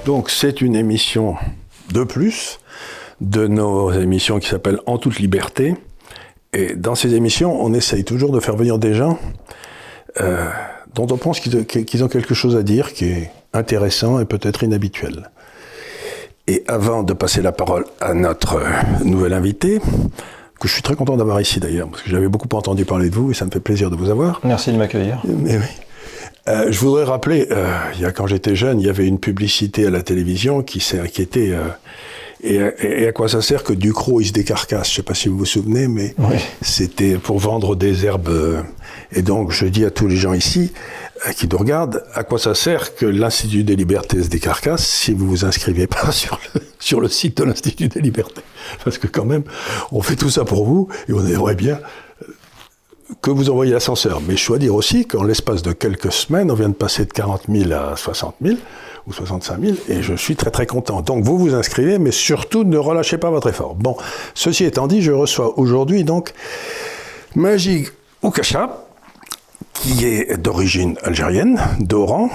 Donc c'est une émission de plus de nos émissions qui s'appellent En toute liberté. Et dans ces émissions, on essaye toujours de faire venir des gens dont on pense qu'ils ont quelque chose à dire qui est intéressant et peut-être inhabituel. Et avant de passer la parole à notre nouvel invité, que je suis très content d'avoir ici d'ailleurs, parce que j'avais beaucoup entendu parler de vous et ça me fait plaisir de vous avoir. Merci de m'accueillir. Mais oui. Je voudrais rappeler, quand j'étais jeune, il y avait une publicité à la télévision qui était... et à quoi ça sert que Ducrot, il se décarcasse? Je ne sais pas si vous vous souvenez, mais oui. C'était pour vendre des herbes. Et donc, je dis à tous les gens ici qui nous regardent, à quoi ça sert que l'Institut des Libertés se décarcasse si vous ne vous inscrivez pas sur le site de l'Institut des Libertés? Parce que quand même, on fait tout ça pour vous et on aimerait bien que vous envoyez l'ascenseur. Mais je dois dire aussi qu'en l'espace de quelques semaines, on vient de passer de 40 000 à 60 000 ou 65 000 et je suis très très content. Donc vous vous inscrivez, mais surtout ne relâchez pas votre effort. Bon, ceci étant dit, je reçois aujourd'hui donc Majid Oukacha, qui est d'origine algérienne, d'Oran.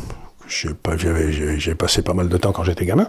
J'ai passé pas mal de temps quand j'étais gamin,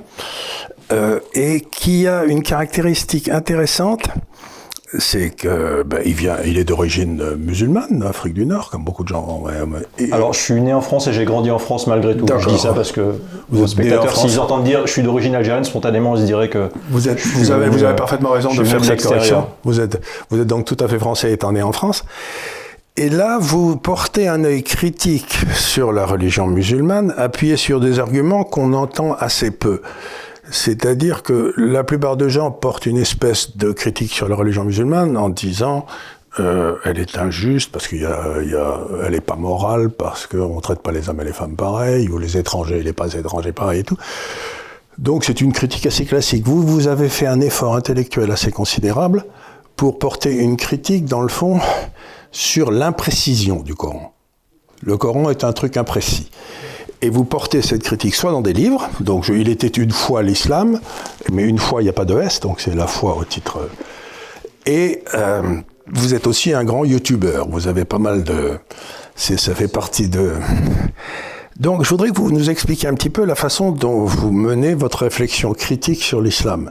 et qui a une caractéristique intéressante. C'est que il est d'origine musulmane, d'Afrique du Nord, comme beaucoup de gens. Alors, je suis né en France et j'ai grandi en France malgré tout. Je dis ça parce que vos spectateurs, s'ils entendent dire je suis d'origine algérienne, spontanément, ils se diraient que vous avez parfaitement raison de faire cette correction. Vous êtes donc tout à fait français étant né en France. Et là, vous portez un œil critique sur la religion musulmane, appuyé sur des arguments qu'on entend assez peu. C'est-à-dire que la plupart des gens portent une espèce de critique sur la religion musulmane en disant elle est injuste parce elle est pas morale, parce qu'on traite pas les hommes et les femmes pareil, ou les étrangers et les pas étrangers pareil et tout. Donc c'est une critique assez classique. Vous avez fait un effort intellectuel assez considérable pour porter une critique, dans le fond, sur l'imprécision du Coran. Le Coran est un truc imprécis. Et vous portez cette critique soit dans des livres, donc il était une fois l'islam, mais une fois il n'y a pas de S, donc c'est la foi au titre. Et vous êtes aussi un grand youtubeur, vous avez pas mal de... ça fait partie de... Donc je voudrais que vous nous expliquiez un petit peu la façon dont vous menez votre réflexion critique sur l'islam.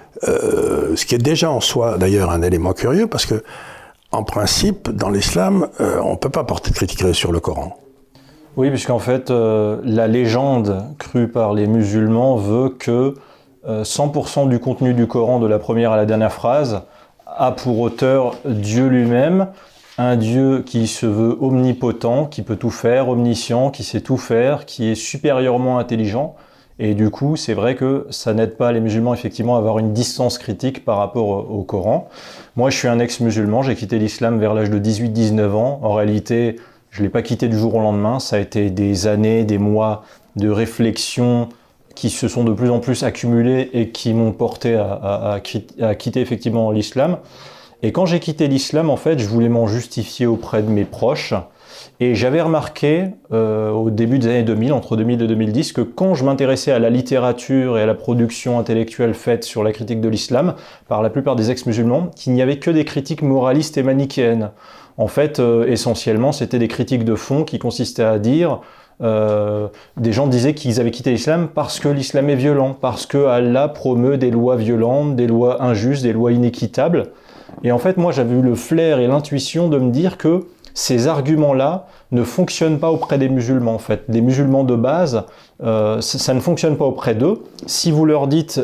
Ce qui est déjà en soi d'ailleurs un élément curieux, parce que en principe, dans l'islam, on ne peut pas porter de critique sur le Coran. Oui, puisqu'en fait, la légende crue par les musulmans veut que 100% du contenu du Coran, de la première à la dernière phrase, a pour auteur Dieu lui-même, un Dieu qui se veut omnipotent, qui peut tout faire, omniscient, qui sait tout faire, qui est supérieurement intelligent. Et du coup, c'est vrai que ça n'aide pas les musulmans effectivement à avoir une distance critique par rapport au Coran. Moi, je suis un ex-musulman, j'ai quitté l'islam vers l'âge de 18-19 ans. En réalité, je ne l'ai pas quitté du jour au lendemain, ça a été des années, des mois de réflexion qui se sont de plus en plus accumulés et qui m'ont porté à quitter effectivement l'islam. Et quand j'ai quitté l'islam, en fait, je voulais m'en justifier auprès de mes proches. Et j'avais remarqué au début des années 2000, entre 2000 et 2010, que quand je m'intéressais à la littérature et à la production intellectuelle faite sur la critique de l'islam par la plupart des ex-musulmans, qu'il n'y avait que des critiques moralistes et manichéennes. En fait, essentiellement, c'était des critiques de fond qui consistaient à dire des gens disaient qu'ils avaient quitté l'islam parce que l'islam est violent, parce que Allah promeut des lois violentes, des lois injustes, des lois inéquitables. Et en fait, moi, j'avais eu le flair et l'intuition de me dire que ces arguments-là ne fonctionnent pas auprès des musulmans, en fait. Des musulmans de base, ça ne fonctionne pas auprès d'eux. Si vous leur dites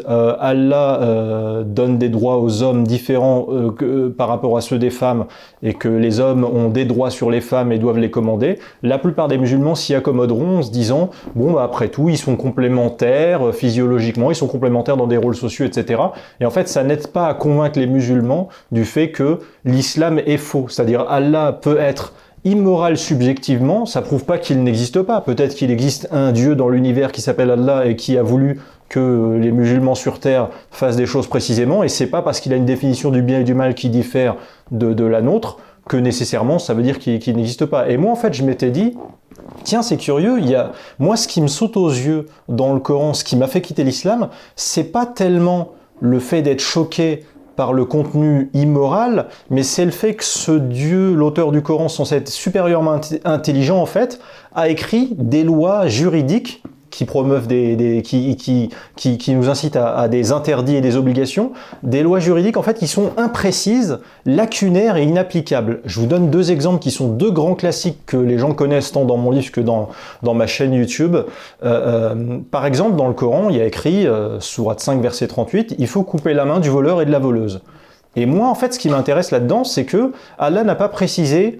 Allah donne des droits aux hommes différents par rapport à ceux des femmes et que les hommes ont des droits sur les femmes et doivent les commander, la plupart des musulmans s'y accommoderont en se disant bon, après tout, ils sont complémentaires physiologiquement, ils sont complémentaires dans des rôles sociaux, etc. Et en fait, ça n'aide pas à convaincre les musulmans du fait que l'islam est faux. C'est-à-dire Allah peut être immoral subjectivement, ça prouve pas qu'il n'existe pas. Peut-être qu'il existe un Dieu dans l'univers qui s'appelle Allah et qui a voulu que les musulmans sur Terre fassent des choses précisément, et c'est pas parce qu'il a une définition du bien et du mal qui diffère de la nôtre que nécessairement ça veut dire qu'il n'existe pas. Et moi en fait je m'étais dit, tiens c'est curieux, moi ce qui me saute aux yeux dans le Coran, ce qui m'a fait quitter l'islam, c'est pas tellement le fait d'être choqué par le contenu immoral, mais c'est le fait que ce Dieu, l'auteur du Coran, censé être supérieurement intelligent en fait, a écrit des lois juridiques qui promeuvent qui nous incitent à des interdits et des obligations, des lois juridiques en fait qui sont imprécises, lacunaires et inapplicables. Je vous donne 2 exemples qui sont 2 grands classiques que les gens connaissent tant dans mon livre que dans ma chaîne YouTube. Par exemple, dans le Coran, il y a écrit, sourate 5, verset 38, il faut couper la main du voleur et de la voleuse. Et moi, en fait, ce qui m'intéresse là-dedans, c'est que Allah n'a pas précisé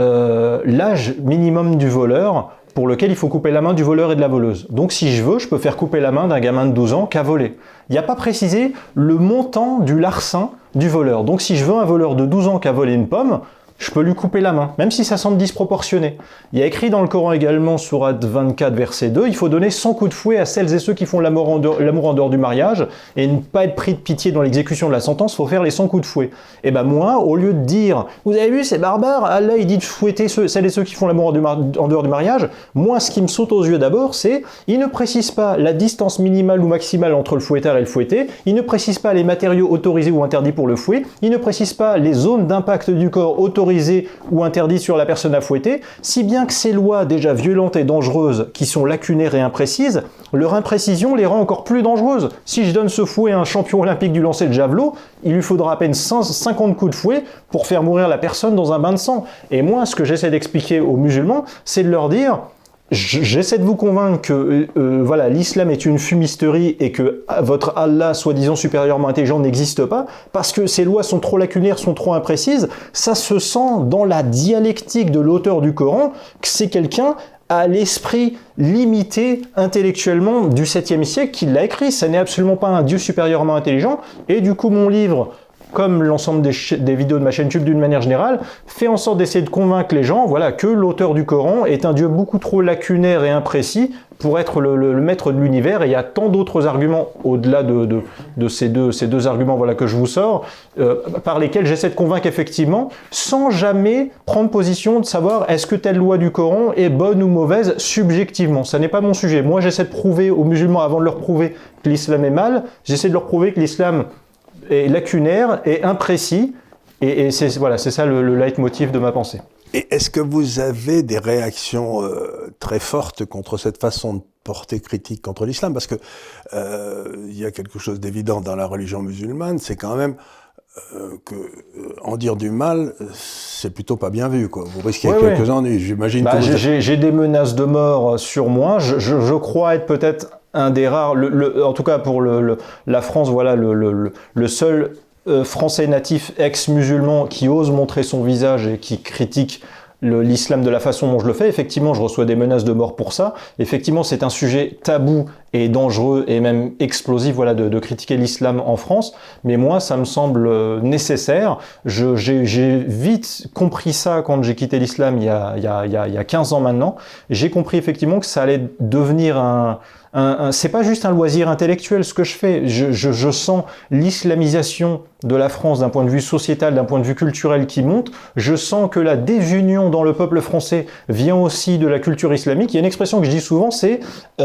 l'âge minimum du voleur pour lequel il faut couper la main du voleur et de la voleuse. Donc si je veux, je peux faire couper la main d'un gamin de 12 ans qui a volé. Il n'y a pas précisé le montant du larcin du voleur. Donc si je veux un voleur de 12 ans qui a volé une pomme, je peux lui couper la main, même si ça semble disproportionné. Il y a écrit dans le Coran également, sourate 24, verset 2, il faut donner 100 coups de fouet à celles et ceux qui font l'amour en dehors du mariage et ne pas être pris de pitié dans l'exécution de la sentence, il faut faire les 100 coups de fouet. Et ben moi, au lieu de dire, vous avez vu, c'est barbare, Allah il dit de fouetter celles et ceux qui font l'amour en dehors du mariage, moi ce qui me saute aux yeux d'abord, c'est, il ne précise pas la distance minimale ou maximale entre le fouettard et le fouetté, il ne précise pas les matériaux autorisés ou interdits pour le fouet, il ne précise pas les zones d'impact du corps autorisées ou interdites sur la personne à fouetter, si bien que ces lois déjà violentes et dangereuses, qui sont lacunaires et imprécises, leur imprécision les rend encore plus dangereuses. Si je donne ce fouet à un champion olympique du lancer de javelot, il lui faudra à peine 50 coups de fouet pour faire mourir la personne dans un bain de sang. Et moi, ce que j'essaie d'expliquer aux musulmans, c'est de leur dire... J'essaie de vous convaincre que voilà, l'islam est une fumisterie et que votre Allah, soi-disant supérieurement intelligent, n'existe pas, parce que ces lois sont trop lacunaires, sont trop imprécises. Ça se sent dans la dialectique de l'auteur du Coran que c'est quelqu'un à l'esprit limité intellectuellement du 7e siècle qui l'a écrit. Ça n'est absolument pas un Dieu supérieurement intelligent. Et du coup, mon livre, comme l'ensemble des vidéos de ma chaîne YouTube d'une manière générale, fait en sorte d'essayer de convaincre les gens, voilà, que l'auteur du Coran est un Dieu beaucoup trop lacunaire et imprécis pour être le maître de l'univers. Et il y a tant d'autres arguments au-delà de ces deux arguments, voilà, que je vous sors, par lesquels j'essaie de convaincre effectivement, sans jamais prendre position de savoir est-ce que telle loi du Coran est bonne ou mauvaise subjectivement. Ça n'est pas mon sujet. Moi, j'essaie de prouver aux musulmans, avant de leur prouver que l'islam est mal, j'essaie de leur prouver que l'islam est lacunaire et imprécis, et c'est ça le leitmotiv de ma pensée. Et est-ce que vous avez des réactions très fortes contre cette façon de porter critique contre l'islam? Parce que il y a quelque chose d'évident dans la religion musulmane, c'est quand même que en dire du mal, c'est plutôt pas bien vu, quoi. Vous risquez quelques ennuis, j'imagine. J'ai des menaces de mort sur moi. Je crois être peut-être un des rares, en tout cas pour la France, voilà, le seul Français natif ex-musulman qui ose montrer son visage et qui critique l'islam de la façon dont je le fais. Effectivement, je reçois des menaces de mort pour ça. Effectivement, c'est un sujet tabou et dangereux et même explosif, voilà, de critiquer l'islam en France. Mais moi, ça me semble nécessaire. J'ai vite compris ça quand j'ai quitté l'islam il y a 15 ans maintenant. J'ai compris effectivement que ça allait devenir c'est pas juste un loisir intellectuel ce que je fais. Je sens l'islamisation de la France d'un point de vue sociétal, d'un point de vue culturel qui monte. Je sens que la désunion dans le peuple français vient aussi de la culture islamique. Il y a une expression que je dis souvent, c'est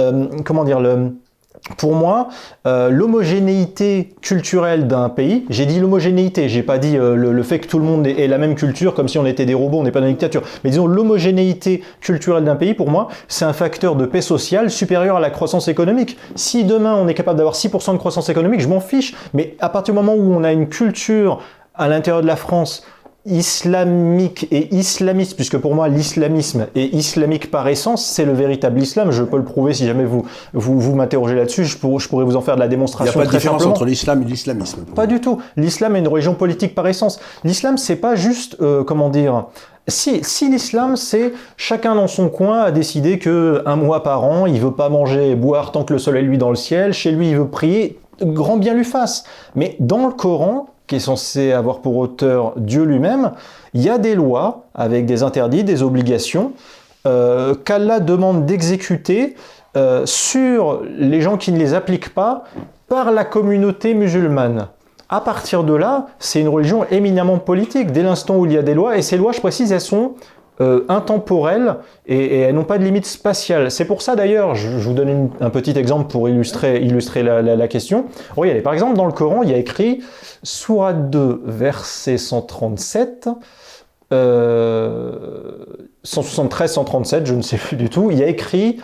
pour moi, l'homogénéité culturelle d'un pays, j'ai dit l'homogénéité, j'ai pas dit le fait que tout le monde ait la même culture comme si on était des robots, on n'est pas dans une dictature, mais disons l'homogénéité culturelle d'un pays, pour moi, c'est un facteur de paix sociale supérieur à la croissance économique. Si demain on est capable d'avoir 6% de croissance économique, je m'en fiche, mais à partir du moment où on a une culture à l'intérieur de la France islamique et islamiste, puisque pour moi l'islamisme est islamique par essence, c'est le véritable islam. Je peux le prouver si jamais vous m'interrogez là-dessus, je pourrais vous en faire de la démonstration. Il n'y a pas de différence entre l'islam et l'islamisme. Pas du tout. L'islam est une religion politique par essence. L'islam, c'est pas juste, si l'islam, c'est chacun dans son coin a décidé que un mois par an, il veut pas manger et boire tant que le soleil lui dans le ciel, chez lui il veut prier, grand bien lui fasse. Mais dans le Coran, qui est censé avoir pour auteur Dieu lui-même, il y a des lois avec des interdits, des obligations qu'Allah demande d'exécuter sur les gens qui ne les appliquent pas par la communauté musulmane. À partir de là, c'est une religion éminemment politique, dès l'instant où il y a des lois, et ces lois, je précise, elles sont intemporelles et elles n'ont pas de limite spatiale. C'est pour ça d'ailleurs, je vous donne un petit exemple pour illustrer la question. Regardez, par exemple, dans le Coran, il y a écrit Sourate 2, verset 137, 173, 137, je ne sais plus du tout, il y a écrit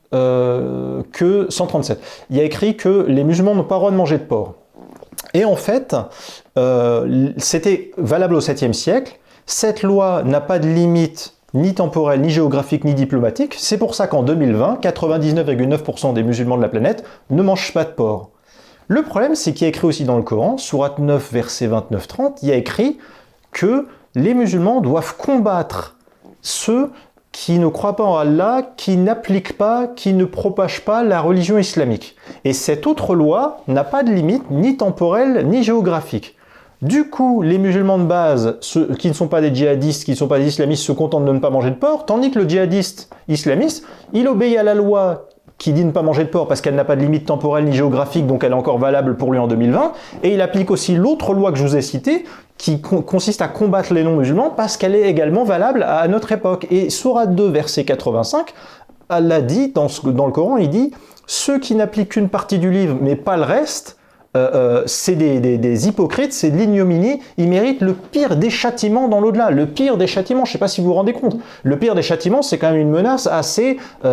que 137. Il y a écrit que les musulmans n'ont pas le droit de manger de porc. Et en fait, c'était valable au 7e siècle. Cette loi n'a pas de limite ni temporelle, ni géographique, ni diplomatique. C'est pour ça qu'en 2020, 99,9% des musulmans de la planète ne mangent pas de porc. Le problème, c'est qu'il y a écrit aussi dans le Coran, sourate 9, verset 29-30, il y a écrit que les musulmans doivent combattre ceux qui ne croient pas en Allah, qui n'appliquent pas, qui ne propagent pas la religion islamique. Et cette autre loi n'a pas de limite ni temporelle ni géographique. Du coup, les musulmans de base, ceux qui ne sont pas des djihadistes, qui ne sont pas des islamistes, se contentent de ne pas manger de porc, tandis que le djihadiste islamiste, il obéit à la loi qui dit ne pas manger de porc parce qu'elle n'a pas de limite temporelle ni géographique, donc elle est encore valable pour lui en 2020, et il applique aussi l'autre loi que je vous ai citée, qui consiste à combattre les non-musulmans parce qu'elle est également valable à notre époque. Et sourate 2, verset 85, Allah dit, dans le Coran, il dit « Ceux qui n'appliquent qu'une partie du livre, mais pas le reste, c'est des hypocrites, c'est de l'ignominie, ils méritent le pire des châtiments dans l'au-delà. Le pire des châtiments, je ne sais pas si vous vous rendez compte. Le pire des châtiments, c'est quand même une menace assez,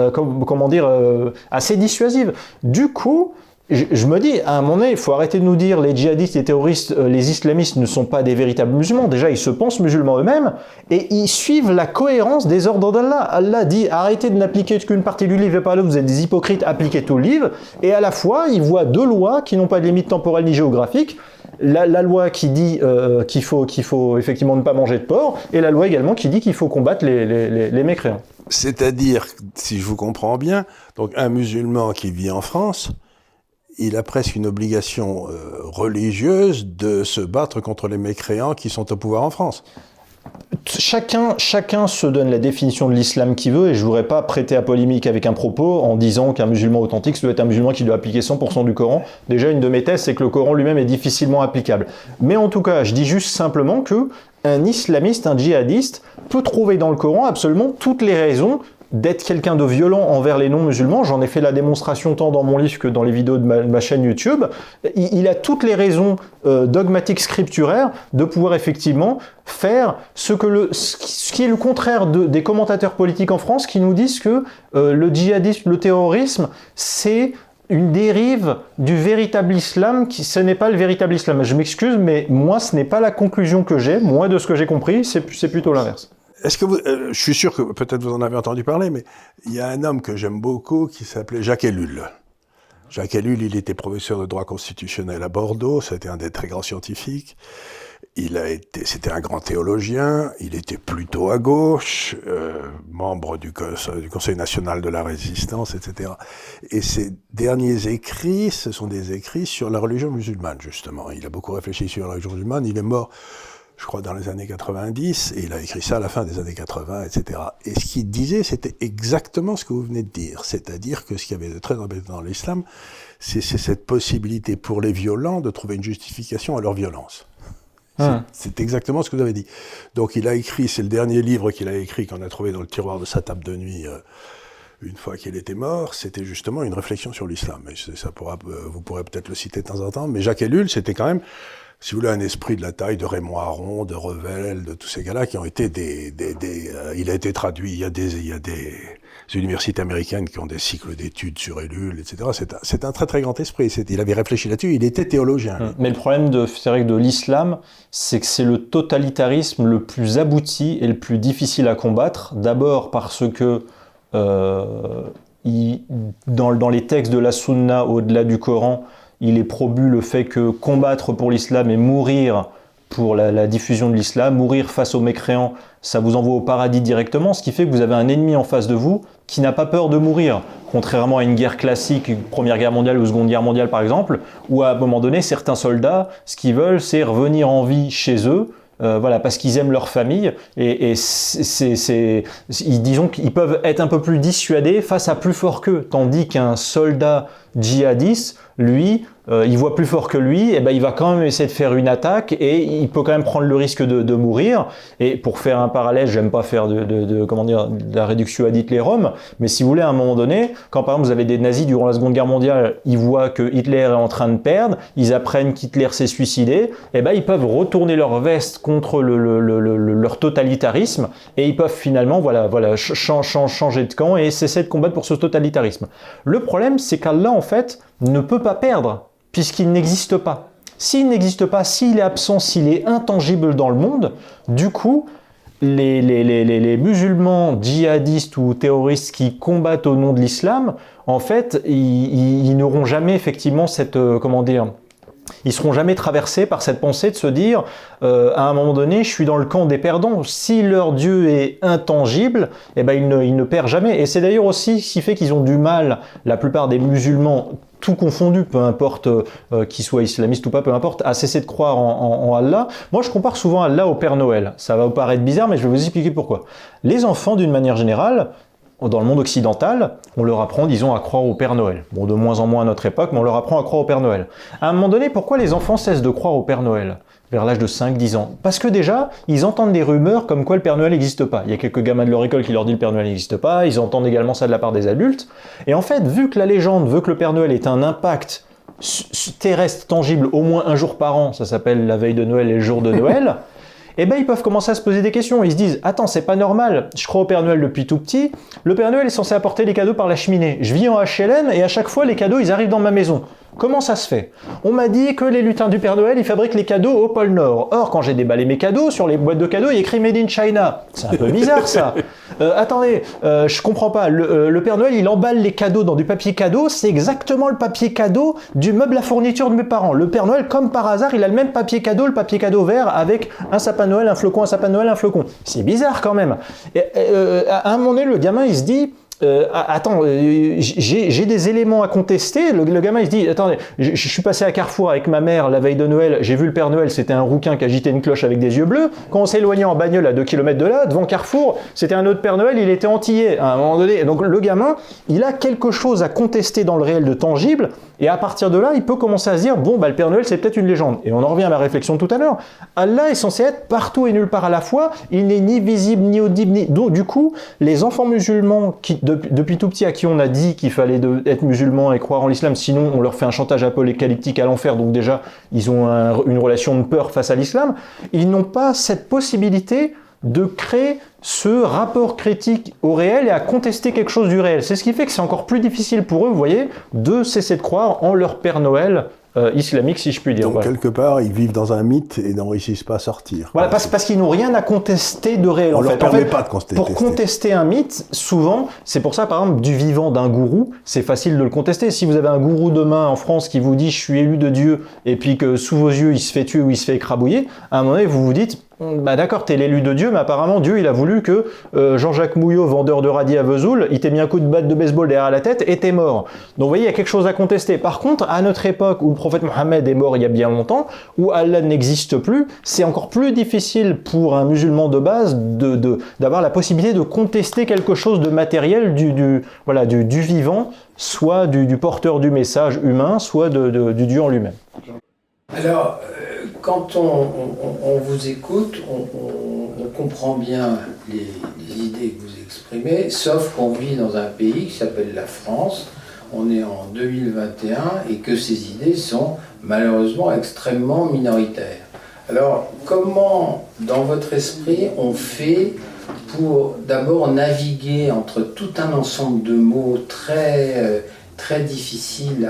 assez dissuasive. Du coup, je me dis, à un moment donné, il faut arrêter de nous dire les djihadistes, les terroristes, les islamistes ne sont pas des véritables musulmans. Déjà, ils se pensent musulmans eux-mêmes et ils suivent la cohérence des ordres d'Allah. Allah dit, arrêtez de n'appliquer qu'une partie du livre et pas l'autre, vous êtes des hypocrites, appliquez tout le livre. Et à la fois, ils voient deux lois qui n'ont pas de limite temporelle ni géographique. La loi qui dit qu'il faut effectivement ne pas manger de porc et la loi également qui dit qu'il faut combattre les mécréants. C'est-à-dire, si je vous comprends bien, donc un musulman qui vit en France, il a presque une obligation religieuse de se battre contre les mécréants qui sont au pouvoir en France. Chacun se donne la définition de l'islam qu'il veut et je ne voudrais pas prêter à polémique avec un propos en disant qu'un musulman authentique, ça doit être un musulman qui doit appliquer 100% du Coran. Déjà, une de mes thèses, c'est que le Coran lui-même est difficilement applicable. Mais en tout cas, je dis juste simplement que un islamiste, un djihadiste, peut trouver dans le Coran absolument toutes les raisons d'être quelqu'un de violent envers les non-musulmans. J'en ai fait la démonstration tant dans mon livre que dans les vidéos de ma chaîne YouTube. Il a toutes les raisons dogmatiques scripturaires de pouvoir effectivement faire ce qui est le contraire des commentateurs politiques en France qui nous disent que le djihadisme, le terrorisme, c'est une dérive du véritable islam, ce n'est pas le véritable islam. Je m'excuse, mais moi, ce n'est pas la conclusion que j'ai. Moi, de ce que j'ai compris, c'est plutôt l'inverse. Est-ce que je suis sûr que peut-être vous en avez entendu parler, mais il y a un homme que j'aime beaucoup qui s'appelait Jacques Ellul. Jacques Ellul, il était professeur de droit constitutionnel à Bordeaux, c'était un des très grands scientifiques. C'était un grand théologien, il était plutôt à gauche, membre du Conseil national de la résistance, etc. Et ses derniers écrits, ce sont des écrits sur la religion musulmane, justement. Il a beaucoup réfléchi sur la religion musulmane, il est mort, je crois, dans les années 90, et il a écrit ça à la fin des années 80, etc. Et ce qu'il disait, c'était exactement ce que vous venez de dire. C'est-à-dire que ce qu'il y avait de très embêtant dans l'islam, c'est cette possibilité pour les violents de trouver une justification à leur violence. C'est exactement ce que vous avez dit. Donc il a écrit, c'est le dernier livre qu'il a écrit, qu'on a trouvé dans le tiroir de sa table de nuit, une fois qu'il était mort, c'était justement une réflexion sur l'islam. Et vous pourrez peut-être le citer de temps en temps, mais Jacques Ellul, c'était quand même, si vous voulez, un esprit de la taille de Raymond Aron, de Revel, de tous ces gars-là qui ont été il a été traduit, il y a des universités américaines qui ont des cycles d'études sur Ellul, etc. C'est un très très grand esprit. Il avait réfléchi là-dessus, il était théologien. Mais le problème de l'islam, c'est que c'est le totalitarisme le plus abouti et le plus difficile à combattre. D'abord parce que dans les textes de la Sunna, au-delà du Coran, il est promu le fait que combattre pour l'islam et mourir pour la diffusion de l'islam, mourir face aux mécréants, ça vous envoie au paradis directement, ce qui fait que vous avez un ennemi en face de vous qui n'a pas peur de mourir, contrairement à une guerre classique, Première Guerre mondiale ou Seconde Guerre mondiale par exemple, où à un moment donné, certains soldats, ce qu'ils veulent, c'est revenir en vie chez eux, parce qu'ils aiment leur famille, disons qu'ils peuvent être un peu plus dissuadés face à plus fort qu'eux, tandis qu'un soldat djihadiste, lui, il voit plus fort que lui, et ben il va quand même essayer de faire une attaque et il peut quand même prendre le risque de mourir. Et pour faire un parallèle, j'aime pas faire de la réduction ad Hitlerum, mais si vous voulez, à un moment donné, quand par exemple vous avez des nazis durant la Seconde Guerre mondiale, ils voient que Hitler est en train de perdre, ils apprennent qu'Hitler s'est suicidé, et ben ils peuvent retourner leur veste contre leur totalitarisme et ils peuvent finalement changer de camp et cesser de combattre pour ce totalitarisme. Le problème, c'est qu'Allah en fait ne peut pas perdre, puisqu'il n'existe pas. S'il n'existe pas, s'il est absent, s'il est intangible dans le monde, du coup, les musulmans djihadistes ou terroristes qui combattent au nom de l'islam, en fait, ils n'auront jamais effectivement cette, ils seront jamais traversés par cette pensée de se dire à un moment donné, je suis dans le camp des perdants. Si leur Dieu est intangible, eh ben il ne perd jamais. Et c'est d'ailleurs aussi ce qui fait qu'ils ont du mal, la plupart des musulmans, tout confondu, peu importe qu'ils soient islamistes ou pas, peu importe, à cesser de croire en Allah. Moi, je compare souvent Allah au Père Noël. Ça va vous paraître bizarre, mais je vais vous expliquer pourquoi. Les enfants, d'une manière générale, dans le monde occidental, on leur apprend, disons, à croire au Père Noël. Bon, de moins en moins à notre époque, mais on leur apprend à croire au Père Noël. À un moment donné, pourquoi les enfants cessent de croire au Père Noël vers l'âge de 5-10 ans? Parce que déjà, ils entendent des rumeurs comme quoi le Père Noël n'existe pas. Il y a quelques gamins de leur école qui leur disent le Père Noël n'existe pas, ils entendent également ça de la part des adultes. Et en fait, vu que la légende veut que le Père Noël ait un impact terrestre tangible au moins un jour par an, ça s'appelle la veille de Noël et le jour de Noël, eh ben ils peuvent commencer à se poser des questions. Ils se disent, attends, c'est pas normal, je crois au Père Noël depuis tout petit, le Père Noël est censé apporter les cadeaux par la cheminée. Je vis en HLM et à chaque fois les cadeaux ils arrivent dans ma maison. Comment ça se fait? On m'a dit que les lutins du Père Noël, ils fabriquent les cadeaux au pôle Nord. Or, quand j'ai déballé mes cadeaux, sur les boîtes de cadeaux, il y a écrit Made in China. C'est un peu bizarre, ça. Attendez, je comprends pas. Le Père Noël, il emballe les cadeaux dans du papier cadeau. C'est exactement le papier cadeau du meuble à fourniture de mes parents. Le Père Noël, comme par hasard, il a le même papier cadeau, le papier cadeau vert, avec un sapin de Noël, un flocon, un sapin de Noël, un flocon. C'est bizarre, quand même. Et, à un moment donné, le gamin, il se dit... attends, j'ai des éléments à contester. Le gamin il se dit, attendez, je suis passé à Carrefour avec ma mère la veille de Noël, j'ai vu le Père Noël, c'était un rouquin qui agitait une cloche avec des yeux bleus. Quand on s'est éloigné en bagnole à 2 km de là, devant Carrefour, c'était un autre Père Noël, il était antillais à un moment donné. Donc le gamin, il a quelque chose à contester dans le réel de tangible, et à partir de là, il peut commencer à se dire, bon, bah, le Père Noël, c'est peut-être une légende. Et on en revient à ma réflexion de tout à l'heure. Allah est censé être partout et nulle part à la fois, il n'est ni visible, ni audible, ni... Donc, du coup, les enfants musulmans qui depuis tout petit à qui on a dit qu'il fallait être musulman et croire en l'islam, sinon on leur fait un chantage apocalyptique à l'enfer, donc déjà ils ont une relation de peur face à l'islam, ils n'ont pas cette possibilité de créer ce rapport critique au réel et à contester quelque chose du réel. C'est ce qui fait que c'est encore plus difficile pour eux, vous voyez, de cesser de croire en leur Père Noël islamique, si je puis dire. Donc, voilà. Quelque part, ils vivent dans un mythe et n'en réussissent pas à sortir. Voilà, parce qu'ils n'ont rien à contester de réel. On leur permet pas de contester. Pour contester un mythe, souvent, c'est pour ça, par exemple, du vivant d'un gourou, c'est facile de le contester. Si vous avez un gourou demain en France qui vous dit « je suis élu de Dieu » et puis que sous vos yeux, il se fait tuer ou il se fait écrabouiller, à un moment donné, vous vous dites « bah d'accord, t'es l'élu de Dieu, mais apparemment, Dieu, il a voulu que Jean-Jacques Mouillot, vendeur de radis à Vesoul, il t'ait mis un coup de batte de baseball derrière la tête et t'es mort. » Donc vous voyez, il y a quelque chose à contester. Par contre, à notre époque, où le prophète Mohammed est mort il y a bien longtemps, où Allah n'existe plus, c'est encore plus difficile pour un musulman de base d'avoir la possibilité de contester quelque chose de matériel du vivant, soit du porteur du message humain, soit du Dieu en lui-même. Alors, quand on vous écoute, on comprend bien les idées que vous exprimez, sauf qu'on vit dans un pays qui s'appelle la France, on est en 2021 et que ces idées sont malheureusement extrêmement minoritaires. Alors, comment, dans votre esprit, on fait pour d'abord naviguer entre tout un ensemble de mots très difficiles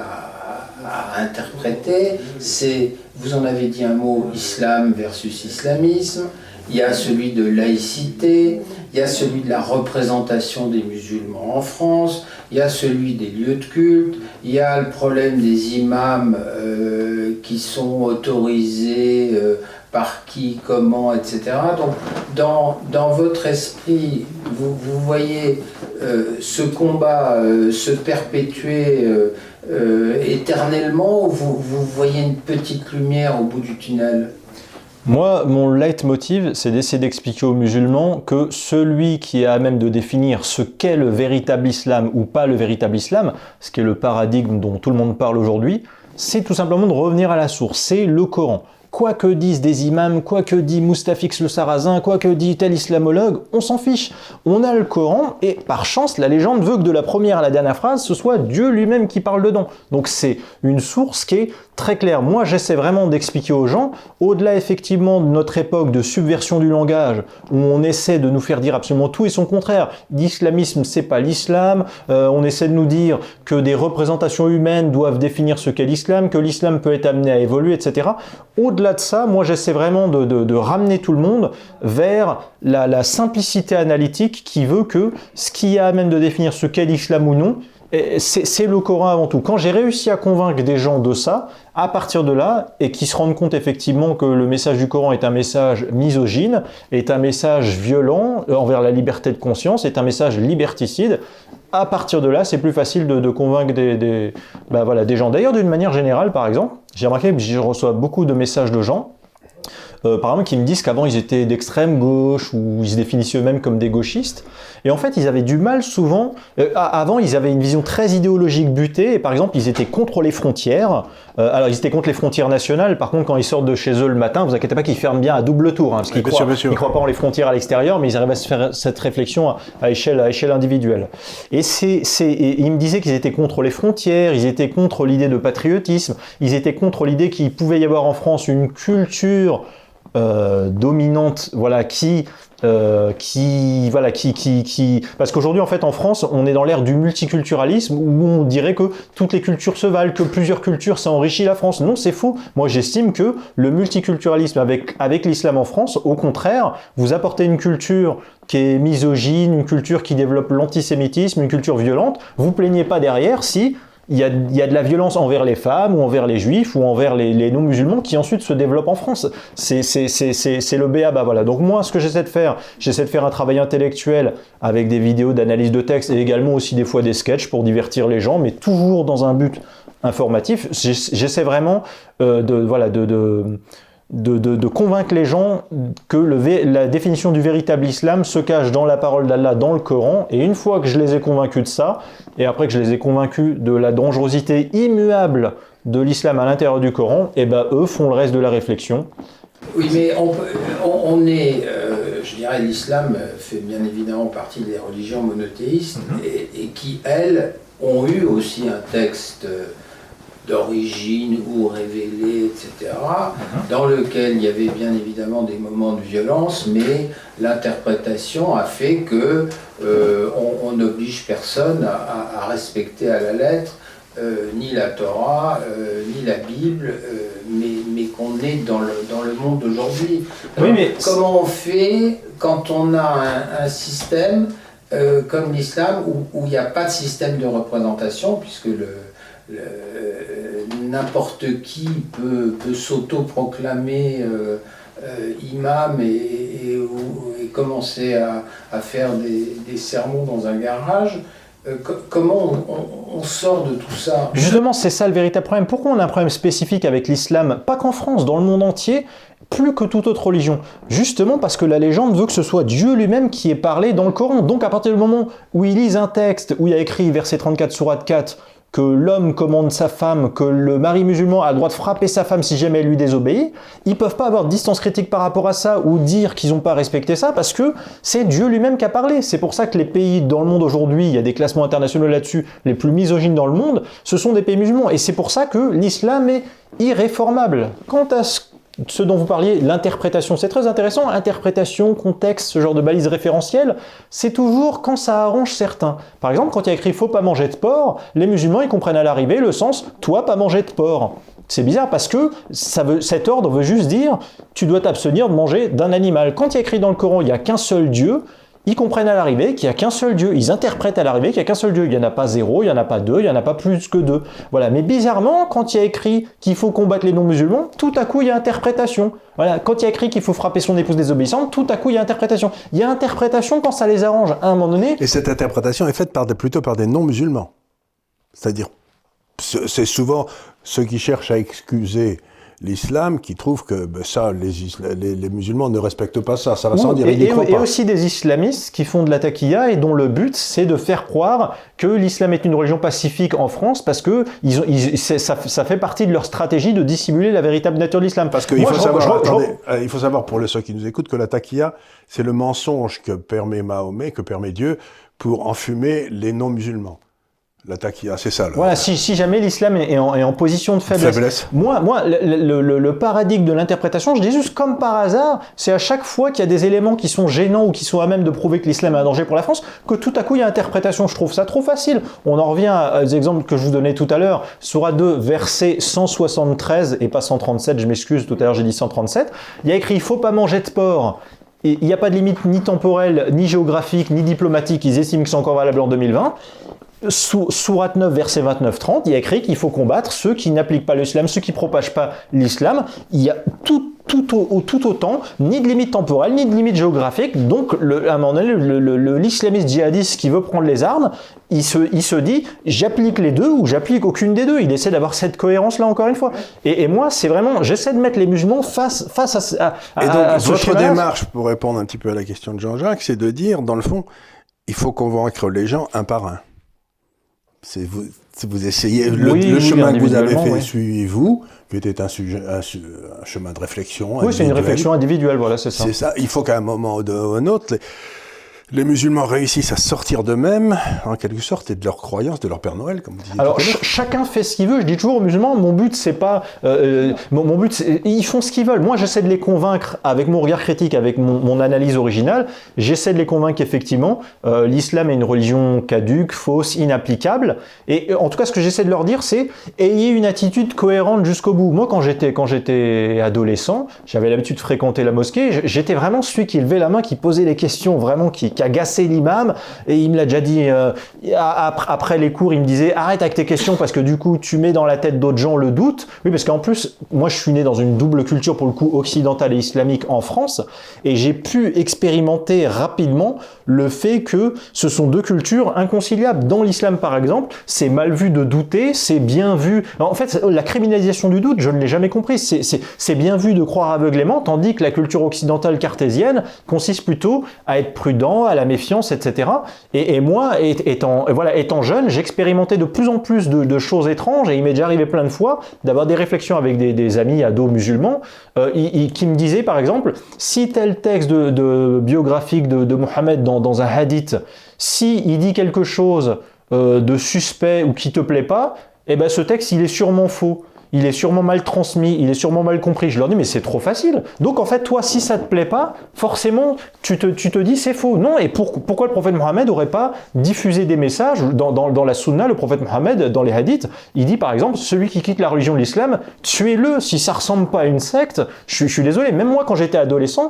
à interpréter? Vous en avez dit un mot, islam versus islamisme, il y a celui de laïcité, il y a celui de la représentation des musulmans en France, il y a celui des lieux de culte, il y a le problème des imams qui sont autorisés par qui, comment, etc. Donc, dans votre esprit, vous voyez ce combat se perpétuer éternellement, ou vous voyez une petite lumière au bout du tunnel? Moi, mon leitmotiv, c'est d'essayer d'expliquer aux musulmans que celui qui est à même de définir ce qu'est le véritable islam ou pas le véritable islam, ce qui est le paradigme dont tout le monde parle aujourd'hui, c'est tout simplement de revenir à la source, c'est le Coran. Quoi que disent des imams, quoi que dit Moustafix le Sarrazin, quoi que dit tel islamologue, on s'en fiche. On a le Coran et par chance, la légende veut que de la première à la dernière phrase, ce soit Dieu lui-même qui parle dedans. Donc c'est une source qui est très claire. Moi, j'essaie vraiment d'expliquer aux gens, au-delà effectivement de notre époque de subversion du langage, où on essaie de nous faire dire absolument tout et son contraire. L'islamisme, c'est pas l'islam. On essaie de nous dire que des représentations humaines doivent définir ce qu'est l'islam, que l'islam peut être amené à évoluer, etc. Au-delà de ça, moi j'essaie vraiment de ramener tout le monde vers la simplicité analytique qui veut que ce qui amène de définir ce qu'est l'islam ou non, c'est le Coran avant tout. Quand j'ai réussi à convaincre des gens de ça, à partir de là, et qui se rendent compte effectivement que le message du Coran est un message misogyne, est un message violent envers la liberté de conscience, est un message liberticide, à partir de là, c'est plus facile de convaincre des gens. D'ailleurs, d'une manière générale, par exemple, j'ai remarqué que je reçois beaucoup de messages de gens, par exemple, qui me disent qu'avant ils étaient d'extrême gauche ou ils se définissaient eux-mêmes comme des gauchistes. Et en fait, ils avaient du mal souvent. Avant, ils avaient une vision très idéologique butée. Et par exemple, ils étaient contre les frontières. Alors, ils étaient contre les frontières nationales. Par contre, quand ils sortent de chez eux le matin, vous inquiétez pas qu'ils ferment bien à double tour, parce qu'ils croient pas en les frontières à l'extérieur, mais ils arrivent à se faire cette réflexion à échelle individuelle. Et ils me disaient qu'ils étaient contre les frontières, ils étaient contre l'idée de patriotisme, ils étaient contre l'idée qu'il pouvait y avoir en France une culture dominante, parce qu'aujourd'hui en fait en France on est dans l'ère du multiculturalisme où on dirait que toutes les cultures se valent, que plusieurs cultures ça enrichit la France. Non, c'est faux. Moi j'estime que le multiculturalisme avec l'islam en France, au contraire, vous apportez une culture qui est misogyne, une culture qui développe l'antisémitisme, une culture violente. Vous plaignez pas derrière si il y a de la violence envers les femmes ou envers les juifs ou envers les non-musulmans qui ensuite se développent en France. C'est le b.a.-ba. Voilà. Donc moi, ce que j'essaie de faire un travail intellectuel avec des vidéos d'analyse de texte et également aussi des fois des sketchs pour divertir les gens, mais toujours dans un but informatif. J'essaie vraiment de convaincre les gens que la définition du véritable islam se cache dans la parole d'Allah, dans le Coran, et une fois que je les ai convaincus de ça, et après que je les ai convaincus de la dangerosité immuable de l'islam à l'intérieur du Coran, et eux font le reste de la réflexion. Oui, mais je dirais, l'islam fait bien évidemment partie des religions monothéistes, et qui, elles, ont eu aussi un texte d'origine ou révélé, etc., dans lequel il y avait bien évidemment des moments de violence, mais l'interprétation a fait que on n'oblige personne à respecter à la lettre ni la Torah, ni la Bible, mais qu'on est dans le monde d'aujourd'hui. Oui, mais comment on fait quand on a un système comme l'islam où il n'y a pas de système de représentation, puisque n'importe qui peut s'auto-proclamer imam et commencer à faire des sermons dans un garage. Comment on sort de tout ça? Justement, c'est ça le véritable problème. Pourquoi on a un problème spécifique avec l'islam? Pas qu'en France, dans le monde entier, plus que toute autre religion. Justement parce que la légende veut que ce soit Dieu lui-même qui ait parlé dans le Coran. Donc à partir du moment où ils lisent un texte où il y a écrit, verset 34, sourate 4, que l'homme commande sa femme, que le mari musulman a le droit de frapper sa femme si jamais elle lui désobéit, ils ne peuvent pas avoir de distance critique par rapport à ça ou dire qu'ils n'ont pas respecté ça parce que c'est Dieu lui-même qui a parlé. C'est pour ça que les pays dans le monde aujourd'hui, il y a des classements internationaux là-dessus, les plus misogynes dans le monde, ce sont des pays musulmans. Et c'est pour ça que l'islam est irréformable. Quant à ce dont vous parliez, l'interprétation, c'est très intéressant. Interprétation, contexte, ce genre de balises référentielles, c'est toujours quand ça arrange certains. Par exemple, quand il y a écrit « faut pas manger de porc », les musulmans ils comprennent à l'arrivée le sens « toi pas manger de porc ». C'est bizarre parce que cet ordre veut juste dire « tu dois t'abstenir de manger d'un animal ». Quand il y a écrit dans le Coran « il n'y a qu'un seul Dieu », ils comprennent à l'arrivée qu'il n'y a qu'un seul Dieu. Ils interprètent à l'arrivée qu'il n'y a qu'un seul Dieu. Il n'y en a pas 0, il n'y en a pas 2, il n'y en a pas plus que 2. Voilà. Mais bizarrement, quand il y a écrit qu'il faut combattre les non-musulmans, tout à coup, il y a interprétation. Voilà. Quand il y a écrit qu'il faut frapper son épouse désobéissante, tout à coup, il y a interprétation. Il y a interprétation quand ça les arrange à un moment donné. Et cette interprétation est faite plutôt par des non-musulmans. C'est-à-dire, c'est souvent ceux qui cherchent à excuser l'islam qui trouvent que ça, les musulmans ne respectent pas ça. Ça va sans dire, ils n'y croient pas. Et aussi des islamistes qui font de la taqiyya et dont le but, c'est de faire croire que l'islam est une religion pacifique en France parce que ça fait partie de leur stratégie de dissimuler la véritable nature de l'islam. Parce qu'il faut savoir pour ceux qui nous écoutent que la taqiyya, c'est le mensonge que permet Mahomet, que permet Dieu, pour enfumer les non-musulmans. La taqiyya, c'est ça. Voilà, si jamais l'islam est en position de faiblesse. Moi, le paradigme de l'interprétation, je dis juste comme par hasard, c'est à chaque fois qu'il y a des éléments qui sont gênants ou qui sont à même de prouver que l'islam est un danger pour la France, que tout à coup il y a interprétation. Je trouve ça trop facile. On en revient aux exemples que je vous donnais tout à l'heure. Sourate 2, verset 173 et pas 137, je m'excuse, tout à l'heure j'ai dit 137. Il y a écrit « Il faut pas manger de porc ». Il n'y a pas de limite ni temporelle, ni géographique, ni diplomatique. Ils estiment que c'est encore valable en 2020. Sourate 9, verset 29-30, il y a écrit qu'il faut combattre ceux qui n'appliquent pas l'islam, ceux qui ne propagent pas l'islam. Il y a tout autant, ni de limite temporelle, ni de limite géographique. Donc, à un moment donné, l'islamiste djihadiste qui veut prendre les armes, il se dit, j'applique les deux ou j'applique aucune des deux. Il essaie d'avoir cette cohérence-là, encore une fois. Et moi, c'est vraiment, j'essaie de mettre les musulmans face à et donc, votre démarche, pour répondre un petit peu à la question de Jean-Jacques, c'est de dire, dans le fond, il faut convaincre les gens un par un. Vous essayez, le chemin que vous avez fait, suivez-vous, qui était un chemin de réflexion. Oui, c'est une réflexion individuelle, voilà, c'est ça. C'est ça, il faut qu'à un moment ou un autre, les musulmans réussissent à sortir d'eux-mêmes, en quelque sorte, et de leur croyance, de leur Père Noël, comme vous disiez. Alors, chacun fait ce qu'il veut. Je dis toujours aux musulmans, mon but, c'est pas... mon but, ils font ce qu'ils veulent. Moi, j'essaie de les convaincre, avec mon regard critique, avec mon analyse originale, j'essaie de les convaincre qu'effectivement, l'islam est une religion caduque, fausse, inapplicable. Et en tout cas, ce que j'essaie de leur dire, c'est ayez une attitude cohérente jusqu'au bout. Moi, quand j'étais adolescent, j'avais l'habitude de fréquenter la mosquée, j'étais vraiment celui qui levait la main, qui posait les questions, vraiment, qui agaçait l'imam, et il me l'a déjà dit après les cours, il me disait arrête avec tes questions parce que du coup tu mets dans la tête d'autres gens le doute. Oui, parce qu'en plus moi je suis né dans une double culture pour le coup occidentale et islamique en France, et j'ai pu expérimenter rapidement le fait que ce sont deux cultures inconciliables. Dans l'islam par exemple, c'est mal vu de douter, c'est bien vu. En fait, la criminalisation du doute, je ne l'ai jamais compris. C'est bien vu de croire aveuglément, tandis que la culture occidentale cartésienne consiste plutôt à être prudent, à la méfiance, etc. Et moi, étant jeune, j'expérimentais de plus en plus de choses étranges, et il m'est déjà arrivé plein de fois d'avoir des réflexions avec des amis ados musulmans qui me disaient, par exemple, si tel texte biographique de Mohammed dans un hadith, si il dit quelque chose de suspect ou qui te plaît pas, eh ben ce texte, il est sûrement faux. Il est sûrement mal transmis, il est sûrement mal compris. Je leur dis, mais c'est trop facile. Donc en fait, toi, si ça te plaît pas, forcément, tu te dis c'est faux. Non, et pourquoi le prophète Mohammed n'aurait pas diffusé des messages dans la sunna? Le prophète Mohammed, dans les hadiths, il dit par exemple, celui qui quitte la religion de l'islam, tuez-le. Si ça ressemble pas à une secte, je suis désolé. Même moi, quand j'étais adolescent,